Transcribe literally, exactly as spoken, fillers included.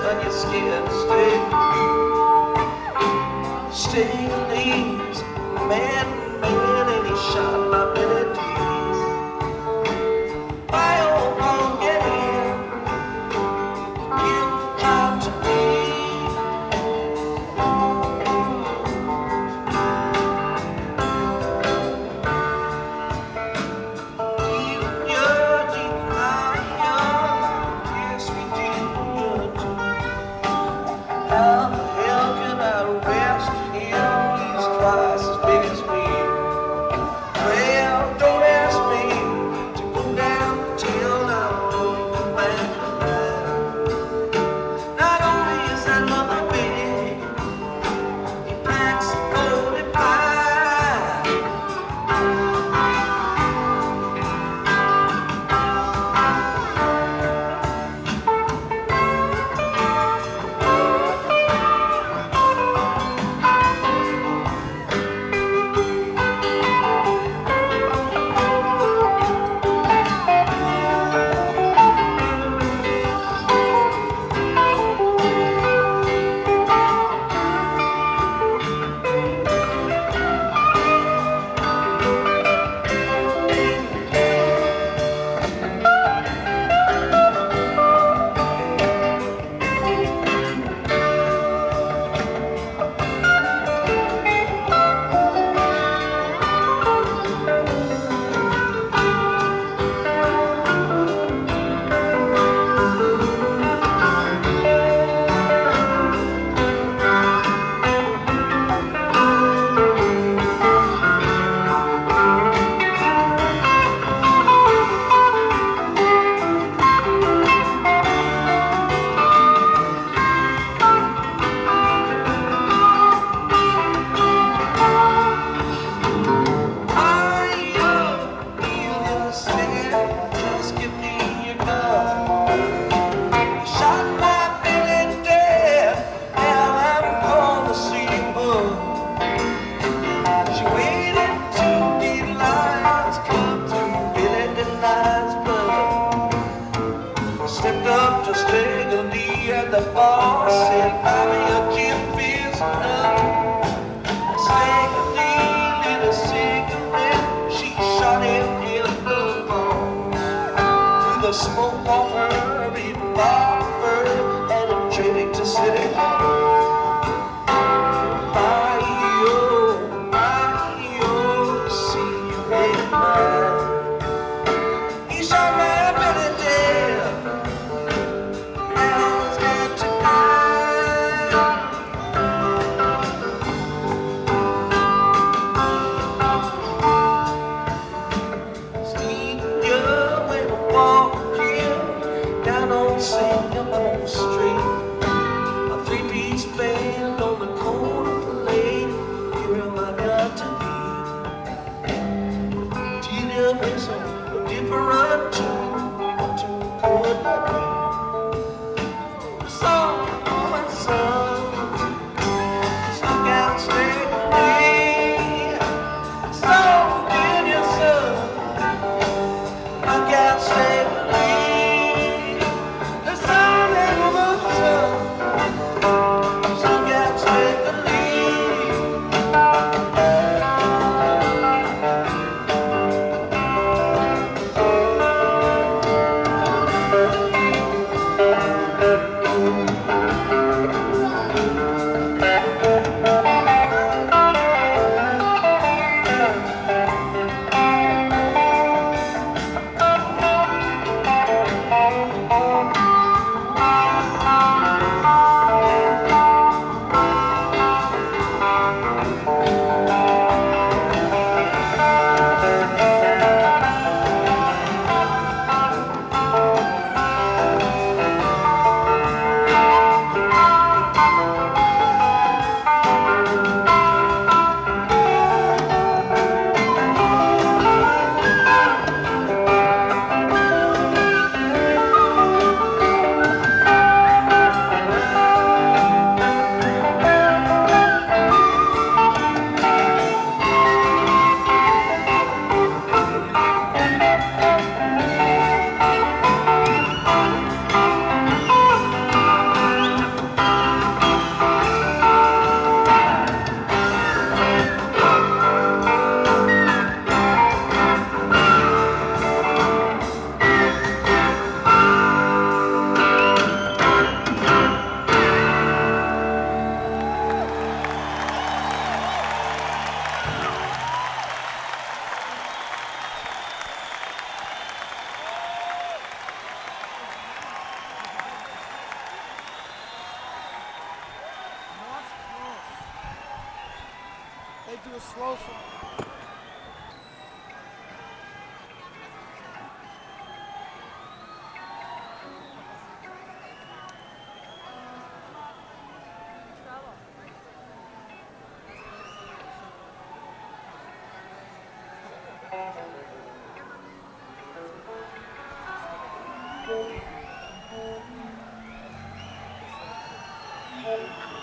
but you're scared to stay. Stay leaves, man, man, and he shot my melodies. Why, oh, won't get in, give out to me. Deep, you're deep, my young, yes, we did, you're too. How the hell can I rest him? He's twice as big as me. Well, don't ask me to go down till I'm going back to life. Not only is that mother big, he packs a forty-five. Just give me your gun. Shot my Billy dead. Now I'm gonna see her. She waited till the lions come through Billy Denye's blood. Stepped up to Stagger Lee at the bar, said, "Buy me a gin fizz nut." Stagger Lee lit a cigarette. She shot him in the ball. The smoke off her revolver and a drink to City Hall. My-yo, my-yo, see you at night. He shot my Billy dead. Now he's got to die. Steve, you went walking down on Singapore Street. A three-piece band on the corner played "Here Am I Got to Leave." Tina whistle, a different tune, what you could not be. Song for my son, stuck out straight away. Song in your son, look out straight away. The sun and the sun, look out straight away. do a slow for him. Thank you.